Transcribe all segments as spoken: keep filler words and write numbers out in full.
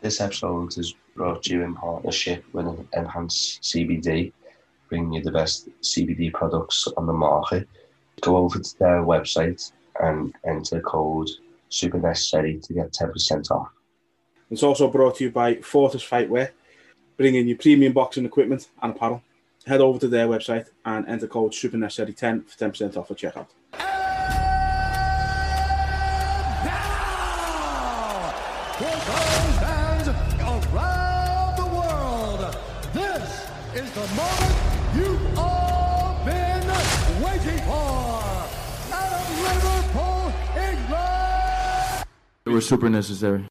This episode is brought to you in partnership with Enhanced C B D, bringing you the best C B D products on the market. Go over to their website and enter code SUPERNECESSARY to get ten percent off. It's also brought to you by Fortis Fightwear, bringing you premium boxing equipment and apparel. Head over to their website and enter code SUPERNECESSARY ten for ten percent off at checkout. Around the world, this is the moment you've all been waiting for. Out of Liverpool, England. It was super necessary.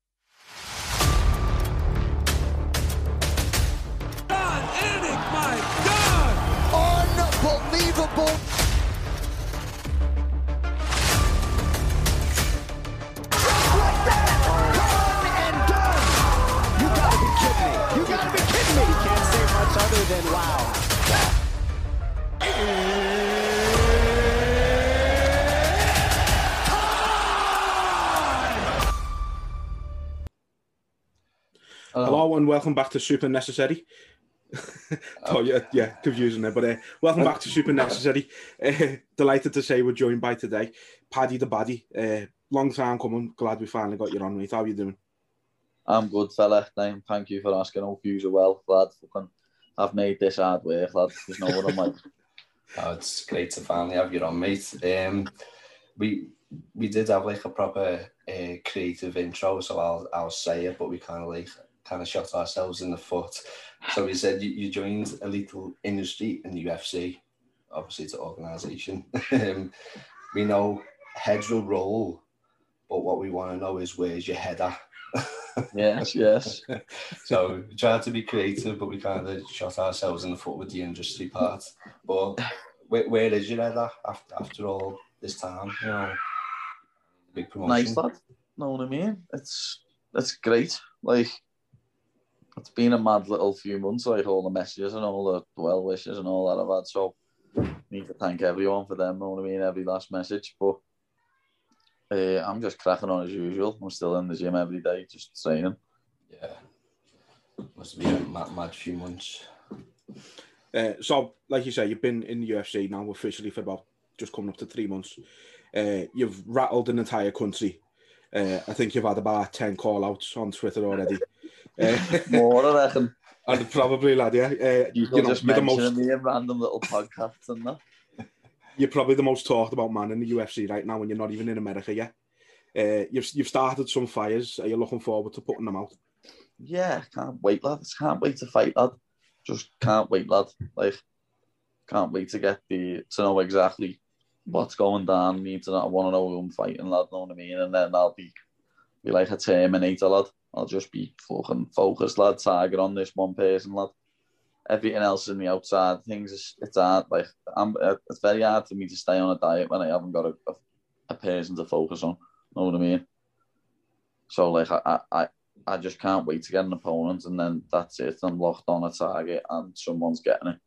God, Eric, my God! Unbelievable. Other than wow. Hello. Hello and welcome back to Super Necessary. oh yeah, yeah, confusing there, but uh, welcome back to Super Necessary. Uh, delighted to say we're joined by today, Paddy the Baddy. Uh, long time coming. Glad we finally got you on, mate. How are you doing? I'm good, fella. Thank you for asking. Hope you are well, lad. Fucking I've made this hard work, lad. There's no what I'm like. Oh, it's great to finally have you on, mate. Um, we we did have like a proper uh, creative intro, so I'll I'll say it, but we kind of like kind of shot ourselves in the foot. So we said you, you joined a little industry in the U F C, obviously it's an organisation. um, we know heads will roll, but what we want to know is where's your head at? Yes, yes. So we tried to be creative, but we kind of shot ourselves in the foot with the industry part. But where, where is your head at after, after all this time? You know, big promotion. Nice, lad. Know what I mean? It's it's great. Like, it's been a mad little few months, like all the messages and all the well wishes and all that I've had. So need to thank everyone for them, know what I mean? Every last message. But Uh, I'm just cracking on as usual. I'm still in the gym every day, just training. Yeah. Must be a mad, mad few months. Uh, so, like you say, you've been in the U F C now officially for about just coming up to three months. Uh, you've rattled an entire country. Uh, I think you've had about ten call-outs on Twitter already. Uh, More, I reckon. And probably, lad, yeah. Uh, you you know, just you're the mentioning most... me in random little podcasts and that. You're probably the most talked about man in the U F C right now when you're not even in America yet. Uh, you've you've started some fires. Are you looking forward to putting them out? Yeah, can't wait, lad. Can't wait to fight, lad. Just can't wait, lad. Like, can't wait to get the to know exactly what's going down. Need to I want to know who I'm fighting, lad. Know what I mean? And then I'll be be like a Terminator, lad. I'll just be fucking focused, lad. Target on this one person, lad. Everything else in the outside things, is, it's hard. Like I'm, it's very hard for me to stay on a diet when I haven't got a, a, a person to focus on. Know what I mean? So like I, I, I just can't wait to get an opponent, and then that's it. I'm locked on a target, and someone's getting it.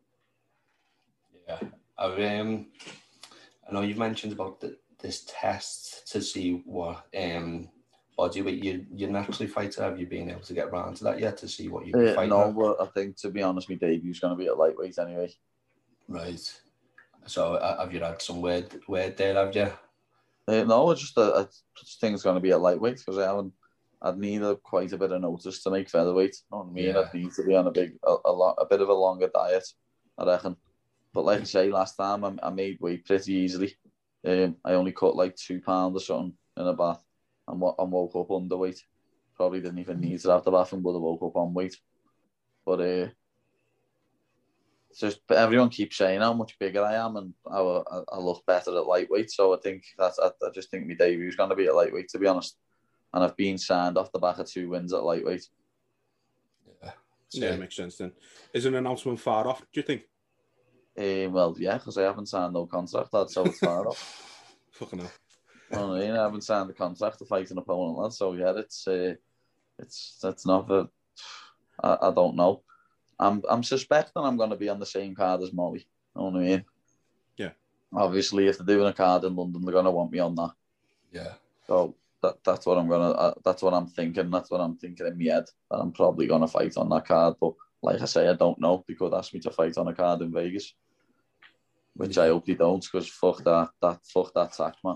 Yeah, I um, I know you've mentioned about the, this test to see what um. body weight you you naturally fighter. Have you been able to get around to that yet to see what you can uh, fight no at? But I think, to be honest, my debute's going to be at lightweight anyway. Right, so uh, have you had some word word there, have you? Uh, no, it's just uh, I just think it's going to be at lightweight because I haven't I'd need a, quite a bit of notice to make featherweight. You know what I mean? Yeah. I'd need to be on a big a, a lot a bit of a longer diet, I reckon. But like I say, last time I, I made weight pretty easily. Um, I only cut like two pounds or something in a bath. And, and woke up underweight. Probably didn't even need to have the bathroom, but I woke up on weight. But uh, it's just everyone keeps saying how much bigger I am and how I, I look better at lightweight. So I think that's I, I just think my debute's going to be at lightweight, to be honest. And I've been signed off the back of two wins at lightweight. Yeah, yeah, makes sense then. Is an announcement far off, do you think? Uh, well, yeah, because I haven't signed no contract, lad, so it's far off. Fucking hell. Oh, I haven't signed the contract to fight an opponent, lad. So yeah, it's uh, it's that's not a, I, I don't know. I'm I'm suspecting I'm going to be on the same card as Molly. You know what I mean? Yeah. Obviously, if they're doing a card in London, they're going to want me on that. Yeah. So that that's what I'm gonna. Uh, that's what I'm thinking. That's what I'm thinking in my head. That I'm probably gonna fight on that card. But like I say, I don't know. They could ask me to fight on a card in Vegas, which I hope they don't, because fuck that. That fuck that tax, man.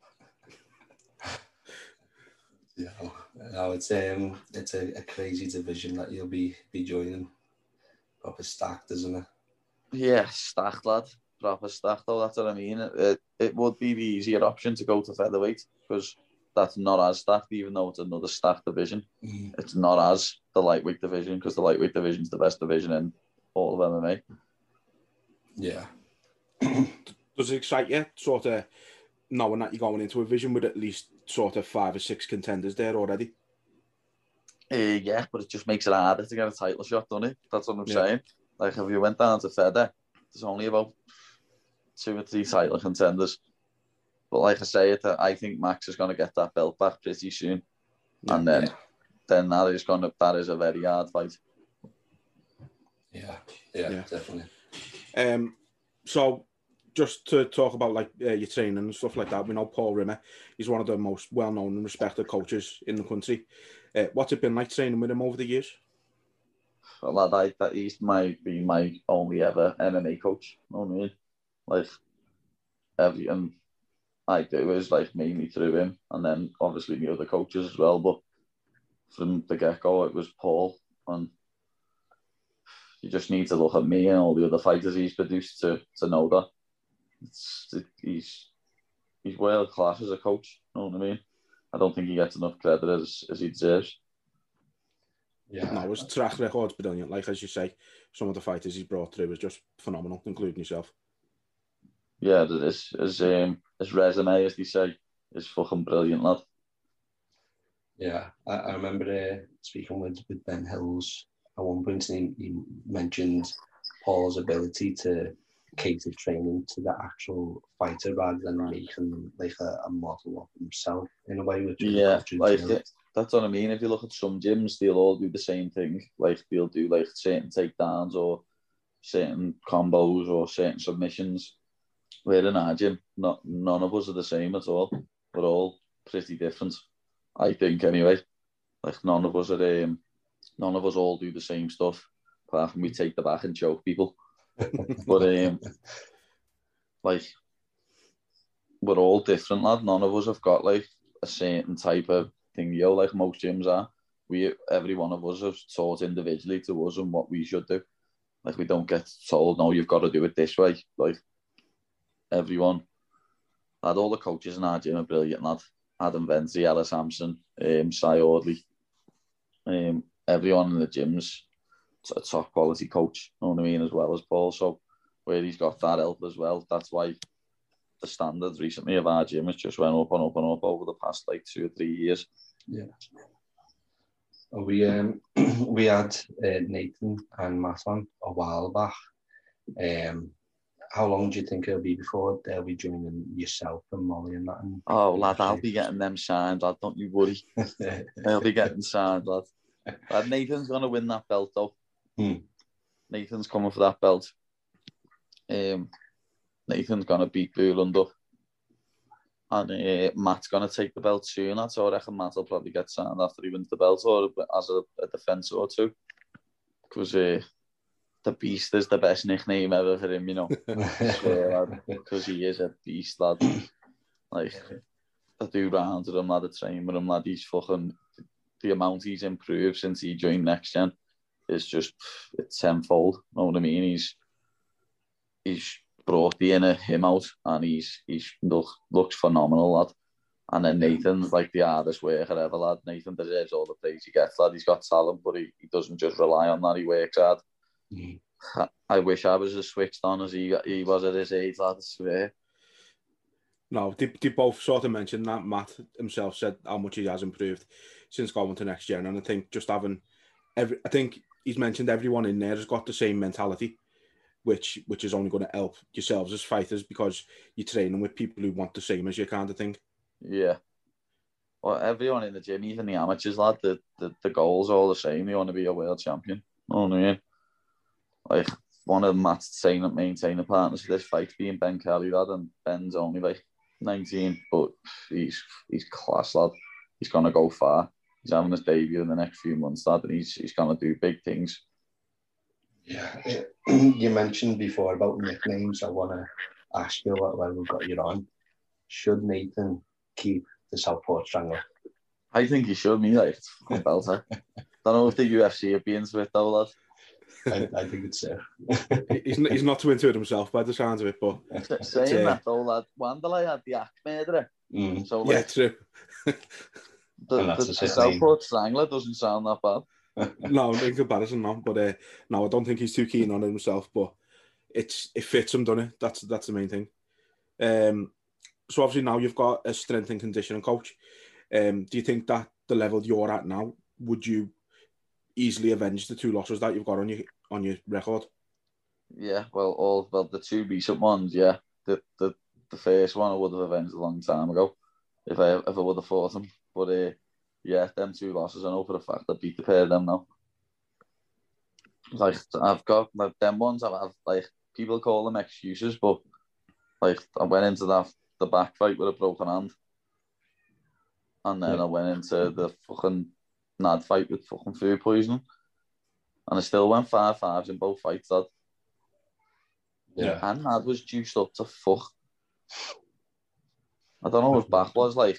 Yeah, no, it's um, it's a, a crazy division that you'll be be joining. Proper stacked, isn't it? Yeah, stacked, lad. Proper stacked, though. That's what I mean. It it would be the easier option to go to featherweight, because that's not as stacked, even though it's another stacked division. Mm. It's not as the lightweight division, because the lightweight division is the best division in all of M M A. Yeah. Does it excite you, sort of, knowing that you're going into a division with at least sort of five or six contenders there already? Uh, yeah, but it just makes it harder to get a title shot, doesn't it? That's what I'm yeah. saying. Like, if you went down to feather, there's only about two or three title contenders. But like I say, it, I think Max is going to get that belt back pretty soon, yeah, and then yeah. then that is going to that is a very hard fight. Yeah, yeah, yeah. Definitely. Um, so just to talk about like uh, your training and stuff like that, we know Paul Rimmer. He's one of the most well-known and respected coaches in the country. Uh, what's it been like training with him over the years? Well, lad, I, that he's my been my only ever M M A coach. You know what I mean? Like everything I do is like mainly through him, and then obviously the other coaches as well. But from the get-go, it was Paul, and you just need to look at me and all the other fighters he's produced to to know that it's, it, he's he's world class as a coach. You know what I mean? I don't think he gets enough credit as as he deserves. Yeah, no, his track record's brilliant. Like as you say, some of the fighters he's brought through is just phenomenal, including yourself. Yeah, it is. His um, his resume, as they say, is fucking brilliant, lad. Yeah, I, I remember uh, speaking with, with Ben Hills at one point, and he, he mentioned Paul's ability to cater training to the actual fighter rather than making like a, a model of himself in a way. Which yeah, like it, that's what I mean. If you look at some gyms, they'll all do the same thing. Like they'll do like certain takedowns or certain combos or certain submissions. Where in our gym, not none of us are the same at all. We're all pretty different, I think. Anyway, like none of us are. Um, none of us all do the same stuff. Apart from we take the back and choke people. But um, like we're all different, lad. None of us have got like a certain type of thing, yo, like most gyms are. We every one of us have taught individually to us and what we should do. Like we don't get told, no, you've got to do it this way. Like everyone, lad, all the coaches in our gym are brilliant, lad. Adam Venzi, Ella Sampson, um, Cy Audley, um, everyone in the gym's a top quality coach, you know what I mean, as well as Paul. So where he's got that help as well, that's why the standards recently of our gym has just went up and up and up over the past like two or three years. Yeah. We um we had uh, Nathan and Matt on a while back. Um, how long do you think it'll be before they'll be joining yourself and Molly and that? And oh, lad, I'll be getting them signed, lad. Don't you worry. I'll be getting signed, lad. lad. Nathan's gonna win that belt though. Hmm. Nathan's coming for that belt. Um, Nathan's gonna beat Boolander, and uh, Matt's gonna take the belt soon. So I reckon Matt will probably get signed after he wins the belt, or as a, a defence or two. Because uh, the Beast is the best nickname ever for him, you know. Because he is a beast, lad. Like I do round with him, lad. I train with him, lad. He's fucking the amount he's improved since he joined Next Gen is just it's tenfold. You know what I mean? He's he's brought the inner him out, and he's he's look looks phenomenal, lad. And then Nathan's like the hardest worker ever, lad. Nathan deserves all the praise he gets, lad. He's got talent, but he, he doesn't just rely on that. He works hard. Mm. I, I wish I was as switched on as he he was at his age, lad. I swear. No, they, they both sort of mentioned that. Matt himself said how much he has improved since going to Next Gen, and I think just having every, I think he's mentioned everyone in there has got the same mentality, which which is only going to help yourselves as fighters because you're training with people who want the same as you, kind of thing. Yeah. Well, everyone in the gym, even the amateurs, lad, the, the, the goals are all the same. They want to be a world champion. You know what I mean? Like, one of Matt's training, maintaining partners for this fight being Ben Kelly, lad, and Ben's only like nineteen, but he's he's class, lad. he's going to go far. He's having his debut in the next few months, that, and he's, he's going to do big things. Yeah, you mentioned before about nicknames. I want to ask you while we've got you on. Should Nathan keep the Southport Strangler? I think he should, me, like, it's fucking belter. Don't know if the U F C would be into it, though, lad. I, I think it's uh... he's, he's not too into it himself by the sounds of it, but... Saying uh, that, though, lad, Wanderlei had the axe murderer. Mm. So, like, yeah, true. the, the, the, the Southport Strangler doesn't sound that bad. No, in comparison, no. But uh, no, I don't think he's too keen on it himself. But it's it fits him, doesn't it? That's that's the main thing. Um, so obviously now you've got a strength and conditioning coach. Um, do you think that the level you're at now, would you easily avenge the two losses that you've got on your on your record? Yeah, well, all well the two recent ones, yeah. The the the first one I would have avenged a long time ago if I if I would have fought him. But uh, yeah, them two losses, I know for a fact I beat the pair of them now. Like, I've got, like, them ones, I've, I've, like, people call them excuses, but, like, I went into that, the back fight with a broken hand. And then yeah. I went into the fucking Nad fight with fucking food poisoning. And I still went five fives in both fights, lad. Yeah. And Nad was juiced up to fuck. I don't know what his back was like.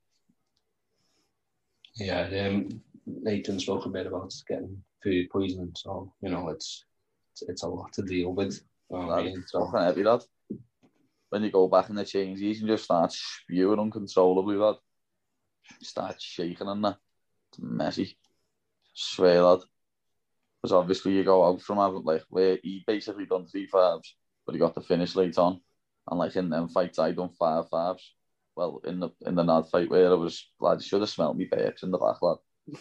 Yeah, um, Nathan spoke a bit about getting food poisoning, so, you know, it's it's, it's a lot to deal with. You know what I mean? It's fucking heavy, lad. When you go back in the changes, you can just start spewing uncontrollably, lad. You start shaking and that. It's messy. Swear, lad. Because obviously you go out from having, like, where he basically done three fives, but he got the finish late on. And, like, in them fights, I done five fives. Well, in the in the Nad fight where I was, lad, you should have smelled me burps in the back, lad.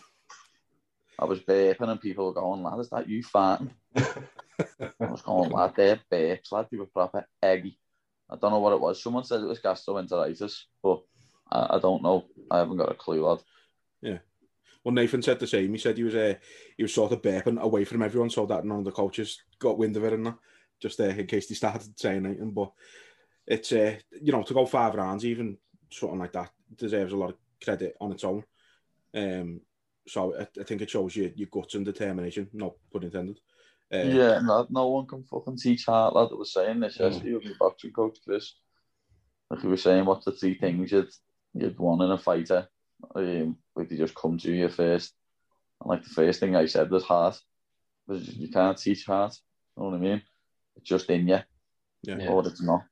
I was burping and people were going, lad, is that you farting? I was going, lad, they're burps, lad, they were proper eggy. I don't know what it was. Someone said it was gastroenteritis, but I, I don't know. I haven't got a clue, lad. Yeah. Well, Nathan said the same. He said he was uh, he was sort of burping away from everyone so that none of the coaches got wind of it and that, just uh, in case they started saying anything. But it's, uh, you know, to go five rounds, even something like that, deserves a lot of credit on its own. Um, so I, I think it shows you your guts and determination, no pun intended. Uh, yeah, no, no one can fucking teach heart, lad. I was saying this yesterday with my boxing coach, Chris. Like he was saying, what's the three things you'd, you'd want in a fighter? Um, like they just come to you first. And like the first thing I said was heart. Because you can't teach heart, you know what I mean? It's just in you. Yeah. Or it's not.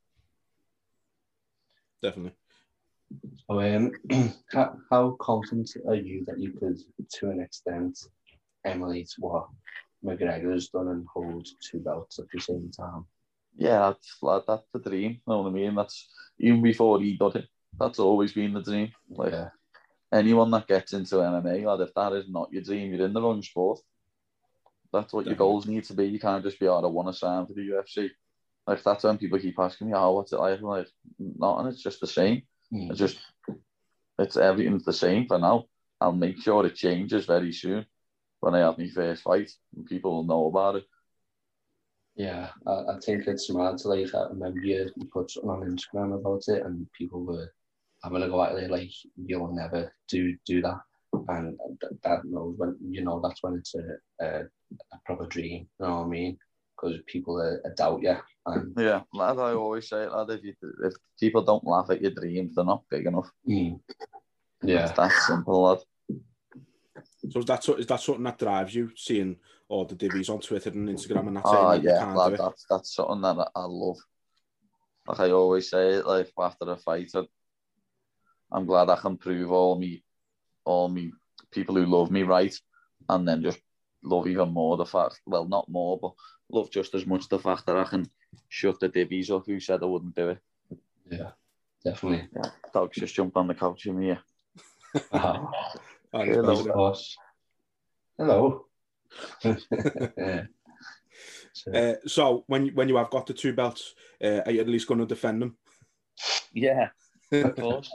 Definitely. So, um, how, how confident are you that you could, to an extent, emulate what McGregor's done and hold two belts at the same time? Yeah, that's, like, that's the dream. You know what I mean? That's even before he did it. That's always been the dream. Like yeah. anyone that gets into M M A, lad, if that is not your dream, you're in the wrong sport. That's what Definitely. Your goals need to be. You can't just be, oh, I want to sign for the U F C. Like that's when people keep asking me, oh, what's it like? I'm like, nothing. It's just the same. Mm. It's just, it's everything's the same for now. I'll make sure it changes very soon when I have my first fight and people will know about it. Yeah, I, I think it's mad. Like, I remember you, you put something on Instagram about it and people were having a go at it like, you'll never do do that. And that, that knows when, you know, that's when it's a, a, a proper dream, you know what I mean? Because people are, are doubt you. And... Yeah, lad, I always say, lad, if, you, if people don't laugh at your dreams, they're not big enough. Mm. Yeah. It's that simple, lad. So is that, is that something that drives you, seeing all the divvies on Twitter and Instagram and that? Oh, saying yeah, that lad, that's, that's something that I love. Like I always say, like after a fight, I, I'm glad I can prove all me, all me people who love me right, and then just love even more the fact, well, not more, but love just as much the fact that I can shut the divvies up who said I wouldn't do it. Yeah, definitely. Yeah, dogs just jumped on the couch in here. Oh. Oh, Hello. Hello. yeah. so, uh, so when when you have got the two belts, uh, are you at least going to defend them? Yeah, of course.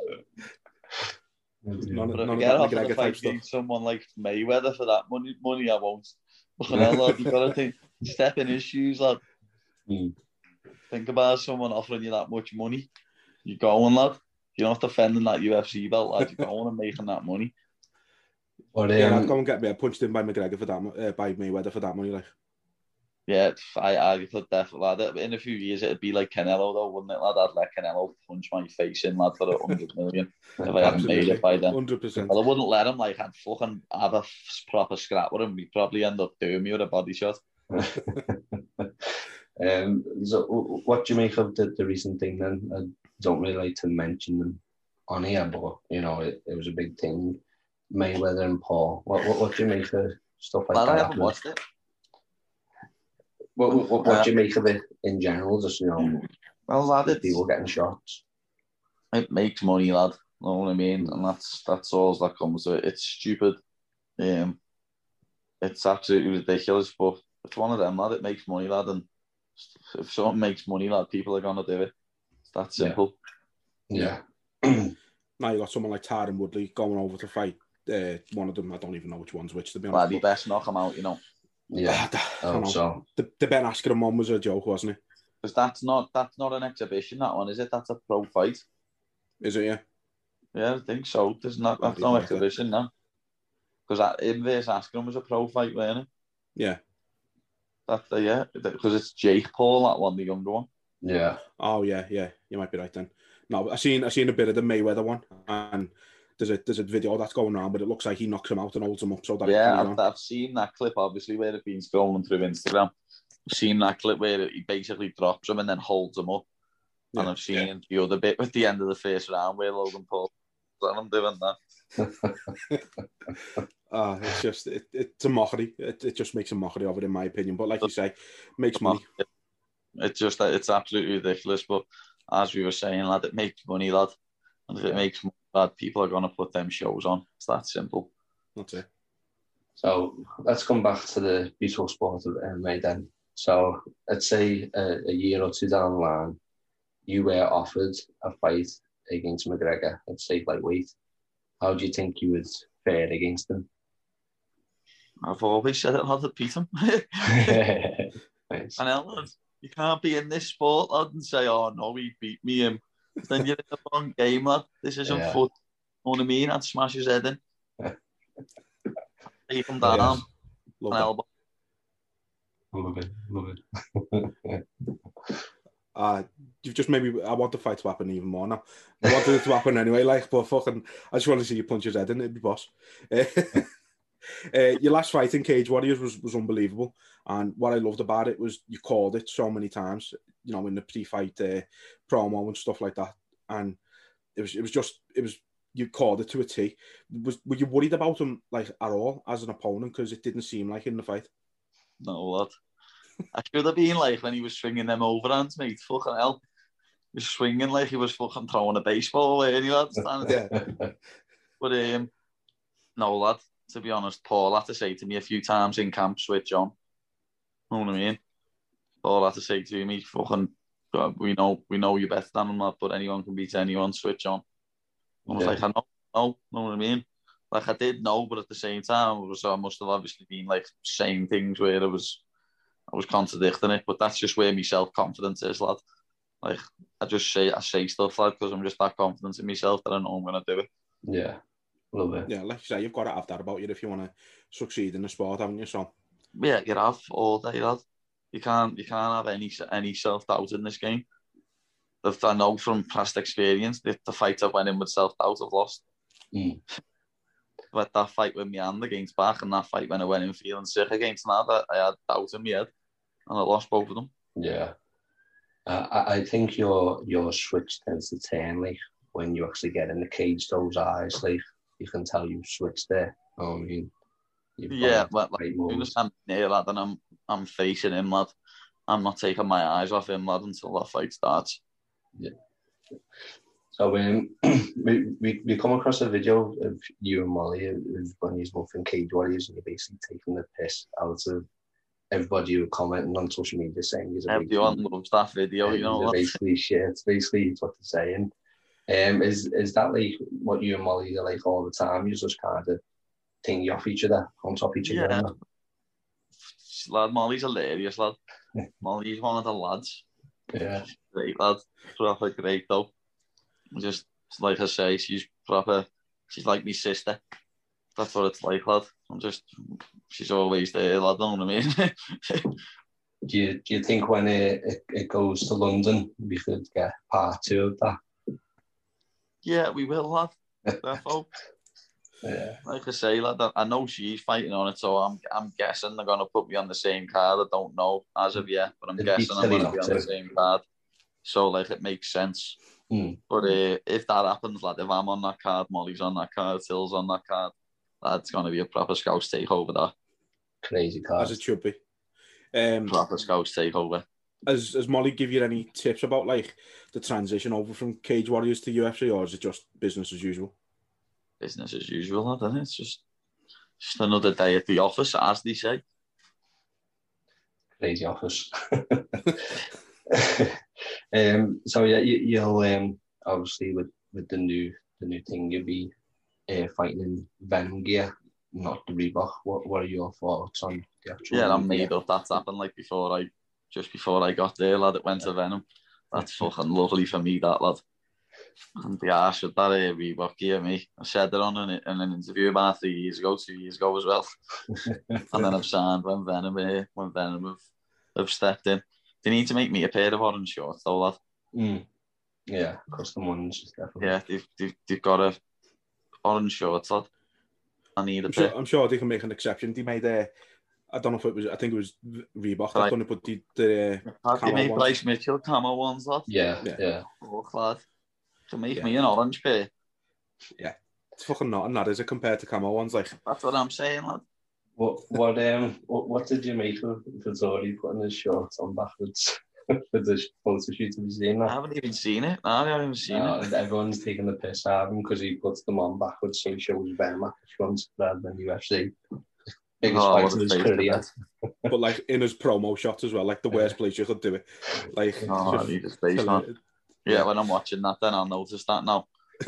None, but if none I of get that off McGregor the fight stuff. someone like Mayweather for that money, money I won't. But now, lad, you've got to think, step in his shoes, lad. Mm. Think about someone offering you that much money. You're going, lad. you're not defending that U F C belt, lad. You're going and making that money. But, um, yeah, I'd go and get me punched in by McGregor for that, uh, by Mayweather for that money, like. Yeah, I, I could definitely, lad. In a few years, it'd be like Canelo, though, wouldn't it, lad? I'd let Canelo punch my face in, lad, for a hundred million if I hadn't made it by then. one hundred percent. Well, I wouldn't let him, like, I'd fucking have a proper scrap with him. He'd probably end up doing me with a body shot. um, so, what do you make of the, the recent thing then? I don't really like to mention them on here, but, you know, it, it was a big thing. Mayweather and Paul. What, what, what do you make of stuff like lad, that? I haven't watched it. What, what, what uh, do you make of it in general? Just, you know, well, lad, it's, people getting shots. It makes money, lad. You know what I mean? And that's that's all that comes to it. It's stupid. Um, it's absolutely ridiculous, but it's one of them, lad. It makes money, lad. And if something makes money, lad, people are going to do it. It's that simple. Yeah. yeah. Now you got someone like Tyron Woodley going over to fight uh, one of them. I don't even know which one's which, to be honest. Lad, you best knock him out, you know. Yeah, oh, so the, the Ben Askren one was a joke, wasn't it? Because that's not that's not an exhibition, that one, is it? That's a pro fight. Is it? Yeah. Yeah, I think so. There's not that's no exhibition, no. Because him versus Askren was a pro fight, wasn't it? Yeah. That uh, yeah, because it's Jake Paul, that one, the younger one. Yeah. Oh yeah, yeah. You might be right then. No, I seen I seen a bit of the Mayweather one, and There's a there's a video that's going around, but it looks like he knocks him out and holds him up. So that yeah, I've, I've seen that clip, obviously, where it's been scrolling through Instagram. I've seen that clip where he basically drops him and then holds him up. Yeah, and I've seen yeah. the other bit at the end of the first round where Logan Paul I'm doing that. uh, it's just it, it's a mockery. It, it just makes a mockery of it, in my opinion. But like you say, makes money. It's just that it's absolutely ridiculous. But as we were saying, lad, it makes money, lad. And if it makes money, lad, people are going to put them shows on. It's that simple. That's it. So let's come back to the beautiful sport of M M A then. So let's say a, a year or two down the line, you were offered a fight against McGregor, let's say lightweight. How do you think you would fare against him? I've always said it, lad, to beat him. Nice. And lad, you can't be in this sport, lad, and say, oh no, he beat me. Um, then you're in the wrong game, lad. This isn't yeah. foot. You know what I mean? I'd smash his head in. Take him down. Yes. Love an elbow. Love it, love it. uh, you've just made me. I want the fight to happen even more now. I wanted it to happen anyway, like, but fucking, I just want to see you punch his head in. It'd be boss. Uh, uh, your last fight in Cage Warriors was, was unbelievable, and what I loved about it was you called it so many times. You know, in the pre-fight uh, promo and stuff like that, and it was it was just it was. You called it to a T. Was were you worried about him like at all as an opponent, because it didn't seem like in the fight? No, lad. I should have been like when he was swinging them overhands, mate. Fucking hell, he was swinging like he was fucking throwing a baseball away. Any lad, yeah. But um, no, lad. To be honest, Paul had to say to me a few times in camp, "Switch on." You know what I mean? Paul had to say to me, "Fucking, we know, we know you're better than him, lad, but anyone can beat anyone. Switch on." I was yeah. like, I know, no, know what I mean? Like, I did know, but at the same time, so I must have obviously been, like, saying things where I was, I was contradicting it, but that's just where my self-confidence is, lad. Like, I just say, I say stuff, lad, because I'm just that confident in myself that I know I'm going to do it. Yeah, love it. Yeah, like you say, you've got to have that about you if you want to succeed in the sport, haven't you, so? Yeah, you have all day, lad. You can't, you can't have any, any self-doubt in this game. I know from past experience that the fight I've went in with self-doubt I've lost. Mm. But that fight with my hand against Bach and that fight when I went in feeling sick against Nada, I had doubt in my head and I lost both of them. Yeah. Uh, I, I think your your switch tends to turn, like, when you actually get in the cage, those eyes, like, you can tell you've switched there. Oh, I mean, yeah, but like, you understand near lad, and I'm, I'm facing him, lad. I'm not taking my eyes off him, lad, until that fight starts. Yeah. So um, we, we we come across a video of you and Molly when you're both in Cage Warriors, and you're basically taking the piss out of everybody who commenting on social media saying he's a everyone loves that video, you know. Basically, shit. It's basically what they're saying. Um, is is that like what you and Molly are like all the time? You just kind of ting off each other, on top of each other. Yeah. Lad, Molly's hilarious, lad. Molly's one of the lads. Yeah. Great lad. Proper great though. Just like I say, she's proper. She's like my sister. That's what it's like, lad. I'm just. She's always there, lad. Know what I mean? do you do you think when it, it it goes to London, we could get part two of that? Yeah, we will, lad. Therefore. Yeah. Like I say, lad, I know she's fighting on it, so I'm I'm guessing they're gonna put me on the same card. I don't know as of yet, but I'm It'd guessing I'm gonna be on to. the same card. So like it makes sense. Mm. But uh, if that happens, lad, if I'm on that card, Molly's on that card, Till's on that card, that's gonna be a proper Scouse takeover. That crazy card, as it should be. Um, proper Scouse takeover. Has has Molly give you any tips about like the transition over from Cage Warriors to U F C, or is it just business as usual? Business as usual, lad, isn't it? It's just just another day at the office, as they say. Crazy office. um, so yeah, you, you'll um, obviously with, with the new the new thing, you'll be uh, fighting in Venom gear, not the Reebok. What what are your thoughts on the actual? Yeah, I'm made up. That's happened like before I just before I got there, lad. It went to Venom. That's fucking lovely for me, that lad. And the arse with that uh, Reebok gear, me. I said it on an, in an interview about three years ago, two years ago as well. And then I've signed when Venom uh, when Venom have, have stepped in. They need to make me a pair of orange shorts, though, lad. Mm. Yeah, custom ones, definitely. Yeah, they've they've, they've got a orange shorts, lad. I need a I'm pair. sure, I'm sure they can make an exception. They made a. I don't know if it was. I think it was Reebok. They're Right. going to put the the. Have you made ones. Bryce Mitchell camo ones, lad? Yeah, Yeah. yeah. Oh, lad. Can make Yeah. me an orange pair. It's fucking not, and that is it compared to camo ones. Like, That's what I'm saying, lad. What what um what, what did you make of Vettori putting his shorts on backwards for the photo shoot? Have you seen I that? haven't even seen it. No, I haven't even seen No, it. everyone's taking the piss out of him because he puts them on backwards so he shows Venom at the front rather than U F C. Biggest Oh, fight what of a his face career. but like in his promo shots as well, like the worst place you could do it. Like, it's Oh, I just need a space, man. Yeah, when I'm watching that, then I'll notice that now.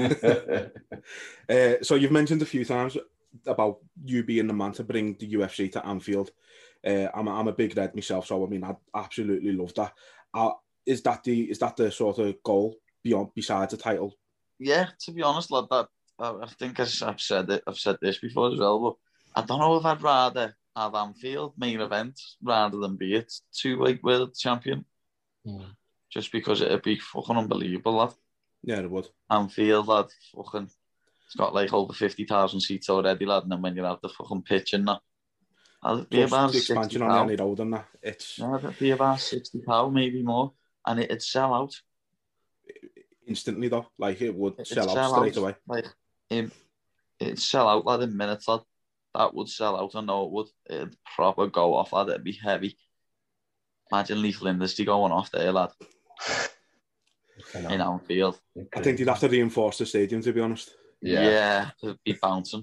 Uh, so you've mentioned a few times about you being the man to bring the U F C to Anfield. Uh, I'm, a, I'm a big Red myself, so I mean, I absolutely love that. Uh, is that the is that the sort of goal beyond besides the title? Yeah, to be honest, lad, that I, I think I've said it. I've said this before as well, but I don't know if I'd rather have Anfield main event rather than be it two-weight world champion. Mm. Just because it'd be fucking unbelievable, lad. Yeah, it would. Anfield, lad, fucking, it's got like over fifty thousand seats already, lad, and then when you're out the fucking pitch and that, it'd be Plus about the sixty expansion on pounds. the only road and that. It's Yeah, it'd be about sixty pounds, maybe more, and it'd sell out. instantly though, like it would It'd sell out straight away. Like, it, it'd sell out, lad, in minutes, lad. That would sell out, I know it would. It'd proper go off, lad, it'd be heavy. Imagine Leaf Lindesty going off there, lad. In Anfield. I think they'd have to reinforce the stadium, to be honest. Yeah. Yeah, it'd be bouncing.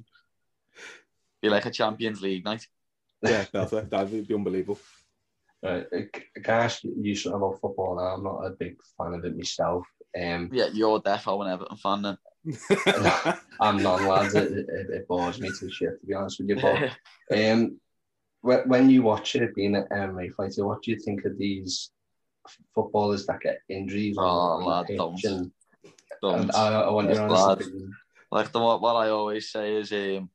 Be like a Champions League night. Yeah, perfect. That'd be unbelievable. Right. Gosh, you should have about football now. I'm not a big fan of it myself. Um, Yeah, you're defo an Everton fan then. I'm non lads. It, it, it bores me to shit, to be honest with you. But um, when you watch it being an M M A fighter, what do you think of these footballers that get injuries? Oh, on lad, the pitch don't. and, Don't. and I, I want your Yes, honest lad. opinion. Like the what, what I always say is um,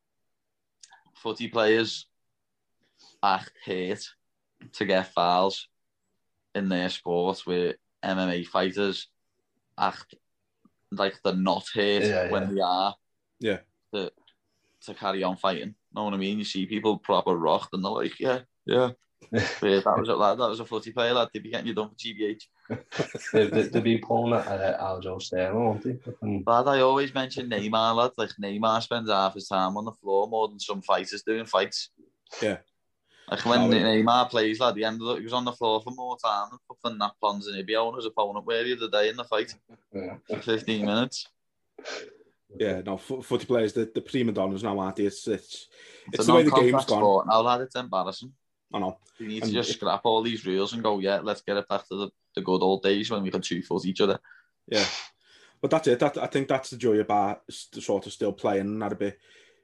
footy players act hate to get fouls in their sports, where M M A fighters act like they're not hurt Yeah, when yeah. they are. Yeah. To, to carry on fighting. Know what I mean? You see people proper rocked and they're like, yeah, yeah. But that was a lad, that was a footy player, lad. They'd be getting you done for G B H. they, they, they'd be pulling at uh, Aljo Stern, won't they? And, Lad, I always mention Neymar, lad. Like, Neymar spends half his time on the floor more than some fighters doing fights. Yeah. Like, when No, Neymar plays, lad, he, ended up, he was on the floor for more time than fucking Nat Pons and Ibio and his opponent were the other day in the fight yeah. for fifteen minutes. Yeah, no, fo- footy players, the, the prima donnas now, aren't they? It's, it's, it's, It's the a way the game's non-contact gone. sport now, lad. It's embarrassing. I know. You need And to just it- scrap all these rules and go, yeah, let's get it back to the, the good old days when we could two-foot each other. Yeah. But that's it. That, I think that's the joy about s- sort of still playing and that a bit.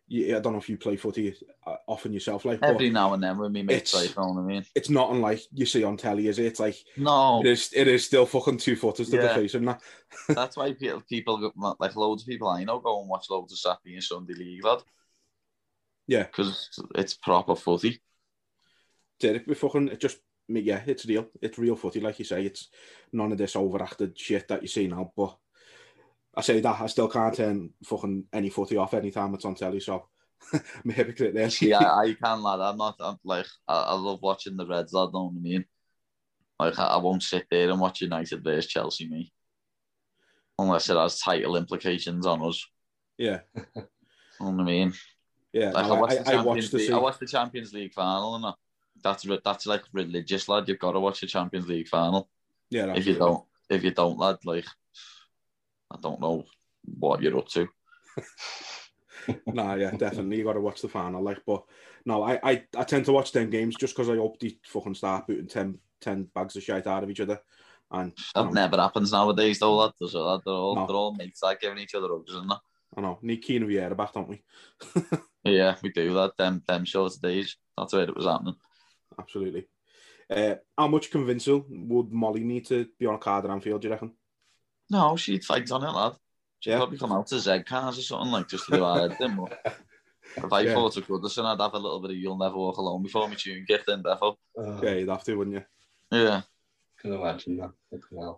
you, I don't know if you play footy often yourself, like every now and then when we make play, you know what I mean? It's not unlike you see on telly, is it? It's like no, it is. It is still fucking two footers to yeah. the face, and that. That's why people, people, like loads of people I know, go and watch loads of Saturday and Sunday League, lad. Yeah, because it's proper footy. Did it? We fucking it just yeah, it's real. It's real footy, like you say. It's none of this overacted shit that you see now. But I say that I still can't turn fucking any footy off anytime it's on telly. So I'm a hypocrite there. Yeah, I, I can, lad. I'm not I'm, like I, I love watching the Reds, lad. Know what I mean? Like I, I won't sit there and watch United versus Chelsea, me, unless it has title implications on us. Yeah, know what I mean? Yeah, like no, I, watched I, I watched the. League, I watched the Champions League final, and that. That's that's like religious, lad. You've got to watch the Champions League final. Yeah, absolutely. If you don't, if you don't, lad, like I don't know what you're up to. Nah, yeah, definitely. You got to watch the final, like. But no, I, I, I tend to watch them games just because I hope they fucking start putting ten, ten bags of shit out of each other. And that know, never happens nowadays, though, lad. Does it, lad? They're all no. they're all mates, like giving each other hugs, isn't it? I know. Need Keane Vieira back, don't we? Yeah, we do that. Them them short days. That's where it was happening. Absolutely. Uh, how much convincing would Molly need to be on a card at Anfield, do you reckon? No, she'd fight on it, lad. She'd yeah. probably come out to Z cars or something, like, just to do our head in. But if I yeah. fought a Goodison, I'd have a little bit of You'll Never Walk Alone before me tune kicked in, defo. Uh, yeah, you'd have to, wouldn't you? Yeah. Can imagine that. Well.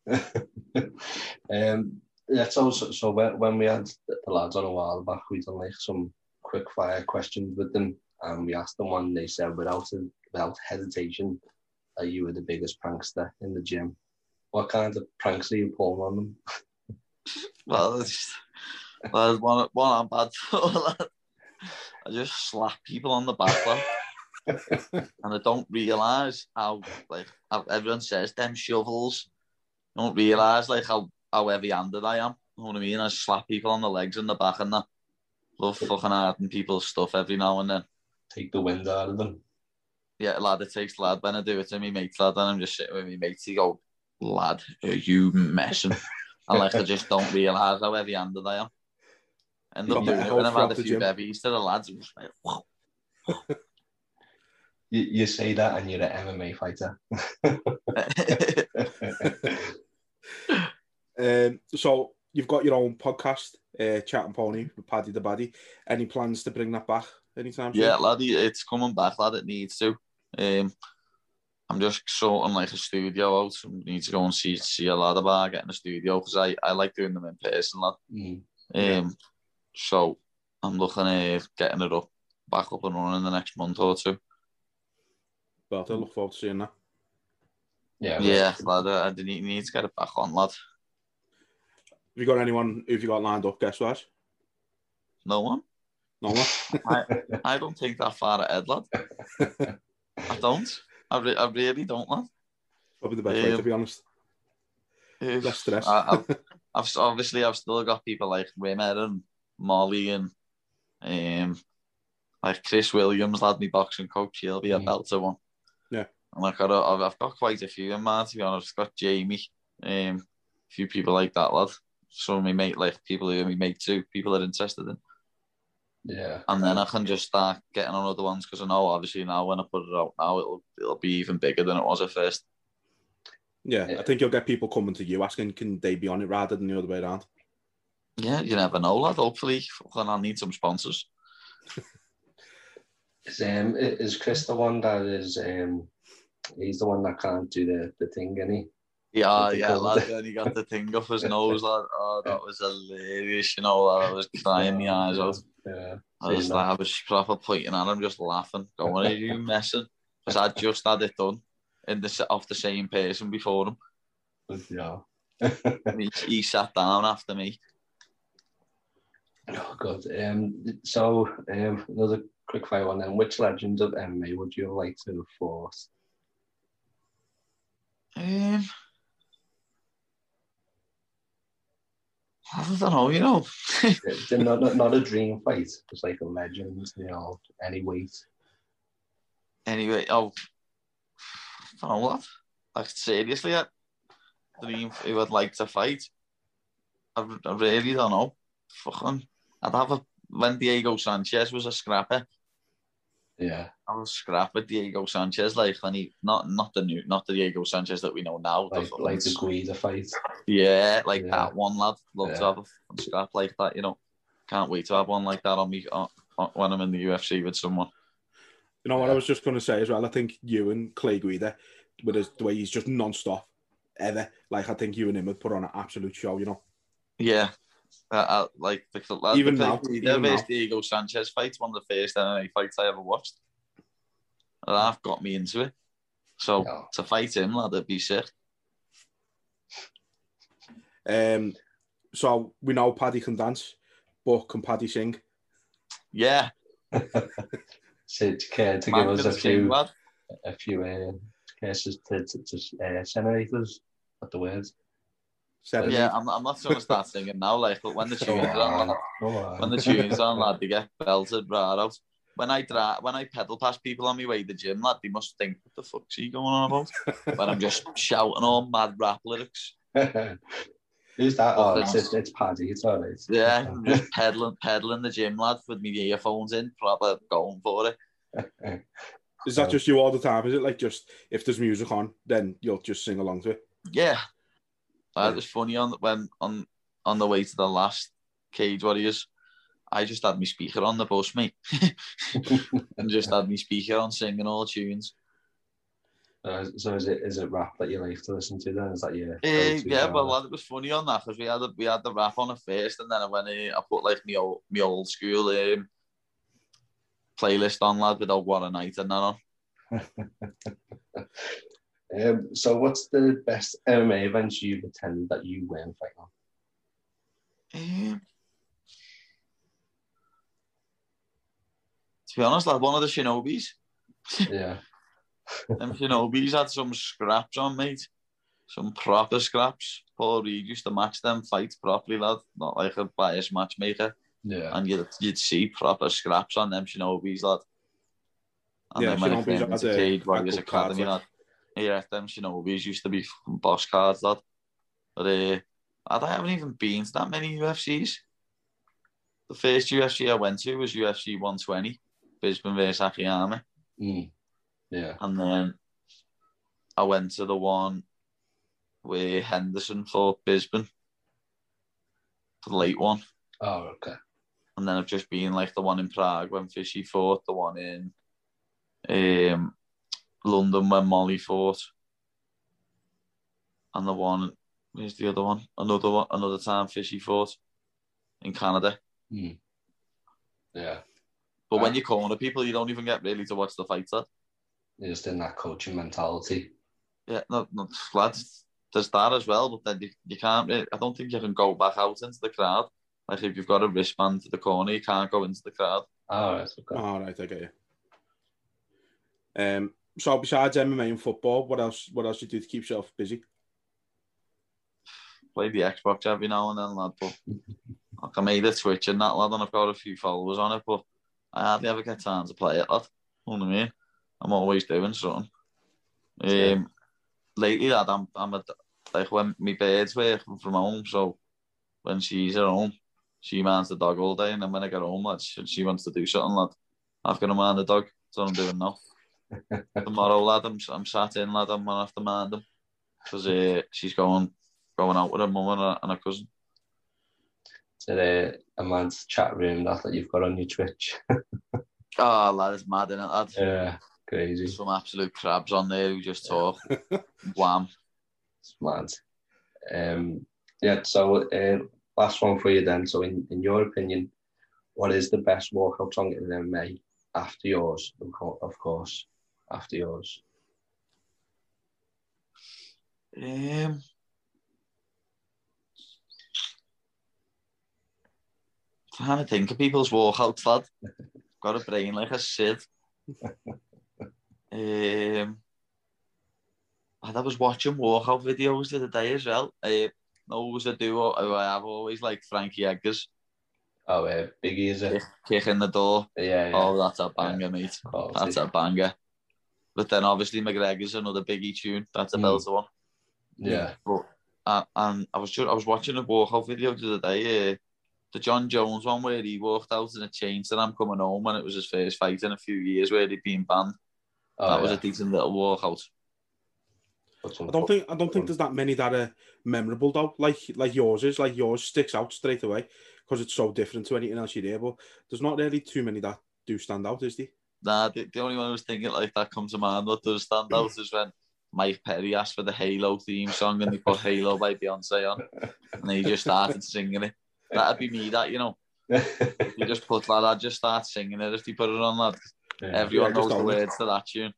um, yeah, so, so, so when, when we had the lads on a while back, we done like some quick fire questions with them, and we asked them one, and they said without a, without hesitation that you were the biggest prankster in the gym. What kind of pranks are you pulling on them? Well, it's, well one, one I'm bad for, lad. I just slap people on the back, lad. And I don't realise how, like, how everyone says, them shovels. I don't realise, like, how, how heavy-handed I am. You know what I mean? I slap people on the legs and the back and that. Love fucking hurting people's stuff every now and then. Take the wind out of them. Yeah, lad, it takes lad. When I do it to me mates, lad, and I'm just sitting with me mates, he go, lad, are you messing? And like, I just don't realise how heavy-handed I am. End up doing it when I've had a few bevies to the lads. I'm just like, whoa. you, you say that and you're an M M A fighter. um, so, you've got your own podcast, uh, Chat and Pony, with Paddy the Baddie. Any plans to bring that back anytime soon? Yeah, laddie, it's coming back, lad. It needs to. Um, I'm just sorting like a studio out. I need to go and see see a lad about getting a studio because I, I like doing them in person, lad. Mm. Um, yeah. So I'm looking at getting it up, back up and running in the next month or two. Well, I look forward to seeing that. Yeah, yeah, lad. I need, need to get it back on, lad. Have you got anyone who've you got lined up guest-wise? No one. No one? I, I don't think that far ahead, lad. I don't. I, re- I really don't, lad. Probably the best um, way, to be honest. If, Less stress. I, I've, I've, obviously, I've still got people like Rimmer and Molly and um, like Chris Williams, lad, me boxing coach. He'll be a mm. belter one. Yeah. And like, I've, I've got quite a few in mind, to be honest. I've got Jamie, um, a few people like that, lad. Some of me mate, like people who me mate too, people that are interested in. Yeah. And then I can just start getting on other ones because I know obviously now when I put it out now it'll it'll be even bigger than it was at first. Yeah, yeah. I think you'll get people coming to you asking can they be on it rather than the other way around. Yeah, you never know, lad. Hopefully I'll need some sponsors. is um is Chris the one that is um he's the one that can't do the, the thing, isn't he? Yeah, yeah, lad, and he got the thing off his nose, lad. Oh, that was hilarious, you know, lad. I was crying my eyes out. Yeah. I was like, I was proper pointing at him, just laughing, going, are you messing? Because I just had it done in the, off the same person before him. Yeah. he, he sat down after me. Oh, God. Um, so, um, another quick fire one then. Which legend of M M A would you like to have fought? Um... I don't know, you know. not, not, not a dream fight, just like a legend, you know, any weight. Anyway, oh, I don't know what. Like, seriously, a dream who I'd like to fight. I, I really don't know. Fucking, I'd have a when Diego Sanchez was a scrapper. Yeah. I was scrap with Diego Sanchez, like, and he, not, not the new, not the Diego Sanchez that we know now. Like, the, like the Guida fight. Yeah, like yeah. that one, lad. Love yeah. to have a scrap like that, you know. Can't wait to have one like that on me on, on, when I'm in the U F C with someone. You know what yeah. I was just going to say as well? I think you and Clay Guida, with his, the way he's just non-stop, ever. Like, I think you and him would put on an absolute show, you know? Yeah. Uh, uh, like, the, the, even the now, Guida versus Diego Sanchez fight, one of the first M M A fights I ever watched. And that got me into it. So, yeah. to fight him, lad, it'd be sick. Um, so, we know Paddy can dance, but can Paddy sing? Yeah. So, to, care to give us a few, sing, a few uh, cases to, to, to uh, generators at the words. Seven, yeah, I'm, I'm not going to start singing now. Like, but when the tunes on, on, lad, on, when the tunes on, lad, they get belted right out. When I dra- when I pedal past people on my way to the gym, lad, they must think, what the fuck's he going on about? When I'm just shouting all mad rap lyrics. Who's that? Oh, it's, it's, it's Paddy, it's all right. Yeah, I'm just pedaling, pedaling the gym, lad, with my earphones in, proper going for it. Is that just you all the time? Is it like just, if there's music on, then you'll just sing along to it? Yeah. Uh, it was funny on when on on the way to the last Cage Warriors, I just had my speaker on the bus, mate, and just had my speaker on singing all tunes. Uh, so is it is it rap that you like to listen to then? Is that your uh, yeah? Well, lad, it was funny on that because we had a, we had the rap on it first, and then I went in, I put like my old my old school um, playlist on, lad, with What a Night and that on. Um, so what's the best M M A events you've attended that you weren't fighting on? Um, to be honest, like one of the Shinobis. Yeah. Them Shinobis had some scraps on, mate. Some proper scraps. Paul Reed used to match them fights properly, lad. Not like a biased matchmaker. Yeah. And you'd, you'd see proper scraps on them Shinobis, lad. And yeah, then when it came into Cage Warriors Academy, lad. Yeah, them Shinobis used to be boss cards, lad. But uh, I haven't even been to that many U F Cs. The first U F C I went to was U F C one twenty, Bisping versus Akiyama. Mm. Yeah. And then I went to the one where Henderson fought Bisping, the late one. Oh, okay. And then I've just been like the one in Prague when Fishy fought, the one in um, London when Molly fought, and the one, where's the other one? Another one, another time Fishy fought in Canada. Mm. Yeah. But uh, when you corner people, you don't even get really to watch the fights. Lad. You're just in that coaching mentality. Yeah, no, no, lad, there's that as well, but then you, you can't, I don't think you can go back out into the crowd. Like if you've got a wristband to the corner, you can't go into the crowd. All right, okay. All right, I get you. Um, so besides M M A and football, what else? What else do you do to keep yourself busy? Play the Xbox every now and then, lad. But like I made a Twitch and that, lad, and I've got a few followers on it, but I hardly ever get time to play it, lad. You know what I mean? I'm always doing something. Um, yeah. Lately, lad, I'm I'm a, like when my bird's working from home, so when she's at home, she mans the dog all day, and then when I get home, lad, she, she wants to do something, lad. I've got to man the dog. That's what I'm doing now. Tomorrow, lad, I'm I'm sat in, lad. I'm gonna have to mind them because uh, she's going going out with her mum and her, and her cousin. Is it a, a man's chat room that, that you've got on your Twitch? Oh, lad, it's mad, isn't it, lad? Yeah, crazy. Some absolute crabs on there who just talk. Wham. It's mad. Um, yeah. So uh, last one for you then. So in, in your opinion, what is the best walkout song in M M A? After yours, of course. After yours. Um, I'm trying to think of people's walkouts, lad. Got a brain like a sieve. um, I was watching walkout videos the other day as well. Uh, always a duo. I've always liked Frankie Edgar's. Oh, uh, Biggie, is it? Kick, kick in the door. Yeah, yeah. Oh, that's a banger, yeah. Mate. Quality. That's a banger. But then obviously McGregor's another Biggie tune. That's a mm. belter one. Yeah. But uh, and I was just, I was watching a walkout video the other day. Uh, the John Jones one where he walked out and it changed and I'm coming home and it was his first fight in a few years where he'd been banned. Oh, that yeah. was a decent little walkout. I don't think I don't think there's that many that are memorable though, like like yours is. Like yours sticks out straight away because it's so different to anything else you do. But there's not really too many that do stand out, is there? Nah, the, the only one I was thinking like that comes to mind that does stand out is when Mike Perry asked for the Halo theme song and they put Halo by Beyonce on, and he just started singing it. That'd be me, that, you know. You just put that, I'd just start singing it if they put it on, lad. Yeah. Everyone yeah, knows the words to that tune.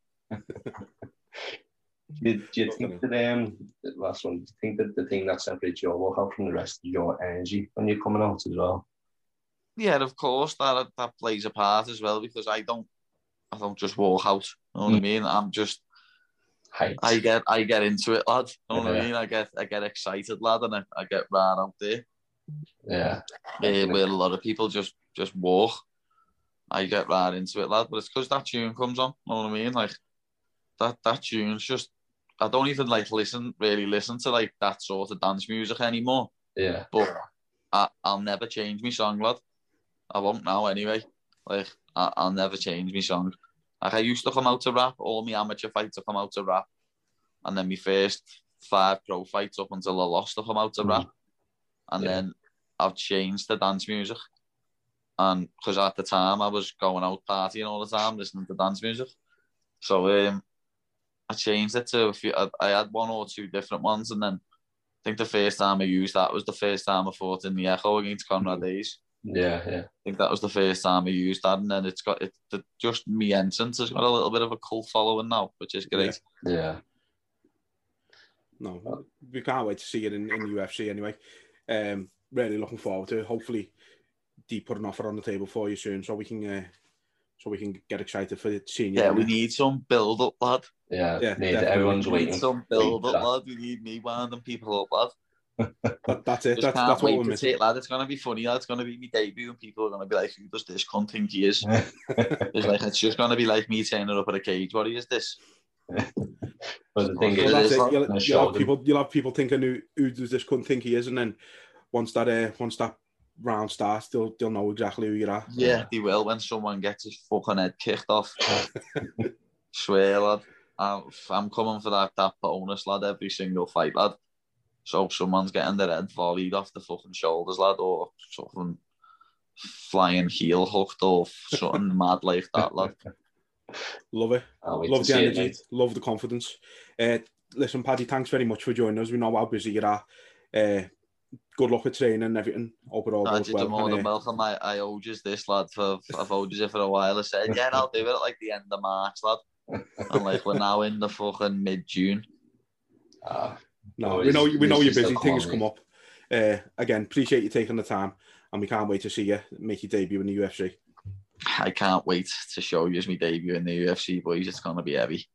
do, you, do you think that, um, last one, do you think that the thing that separates your workout from the rest is your energy when you're coming out as well? Yeah, of course, that that plays a part as well, because I don't, I don't just walk out, you know what mm. I mean? I'm just, Heights. I get I get into it, lad. You know what yeah. I mean? I get I get excited, lad, and I, I get right out there. Yeah. Uh, where a lot of people just, just walk. I get right into it, lad. But it's because that tune comes on. You know what I mean? Like that that tune's just, I don't even like listen really listen to like that sort of dance music anymore. Yeah. But I, I'll never change my song, lad. I won't now anyway. Like I, I'll never change my song. Like I used to come out to rap, all my amateur fights to come out to rap. And then my first five pro fights up until I lost to come out to rap. And yeah. then I've changed to dance music. And because at the time I was going out partying all the time, listening to dance music. So um, I changed it to a few, I, I had one or two different ones. And then I think the first time I used that was the first time I fought in the Echo against Conrad Hayes. Yeah, yeah. I think that was the first time I used that, and then it's got it. The, just me entrance has got a little bit of a cult following now, which is great. Yeah. yeah. No, we can't wait to see it in, in the U F C anyway. Um, really looking forward to it. Hopefully, they put an offer on the table for you soon, so we can uh, so we can get excited for seeing you. Yeah, we need some build up, lad. Yeah, yeah. Need, everyone's we waiting. Need some build up, lad. We need me winding people up, lad. That, that's it. That's, that's what we're missing. It, lad. It's going to be funny, lad. It's going to be my debut and people are going to be like, who does this cunt think he is? It's like, it's just going to be like me turning up at a cage. What is this? But the thing well, is, it. you'll, you'll, have people, you'll have people thinking, who, who does this cunt think he is? And then once that uh, once that round starts, they'll, they'll know exactly who you're at. Yeah, they will when someone gets his fucking head kicked off. Swear, lad. I'm, I'm coming for that, that bonus, lad, every single fight, lad. So someone's getting their head volleyed off the fucking shoulders, lad, or something flying heel hooked or something mad like that, lad. Love it. Love the energy. It, love the confidence. Uh, listen, Paddy, thanks very much for joining us. We know how busy you are. Uh, good luck with training and everything. Hope it all goes well. More than welcome. I, I owed you this, lad. For, I've owed you for a while. I said, yeah, I'll do it at like the end of March, lad. And like we're now in the fucking mid-June. Uh, No, we know we know you're busy. Things come up. Uh, again, appreciate you taking the time, and we can't wait to see you make your debut in the U F C. I can't wait to show you my debut in the U F C, boys. It's going to be heavy.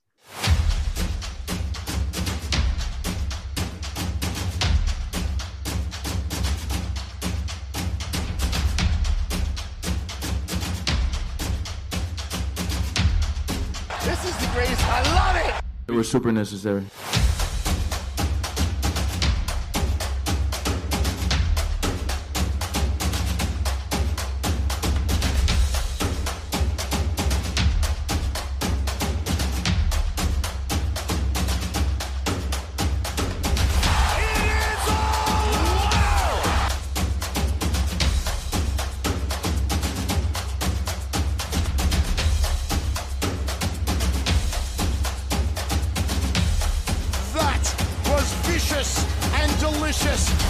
This is the greatest. I love it. It was super necessary. And delicious.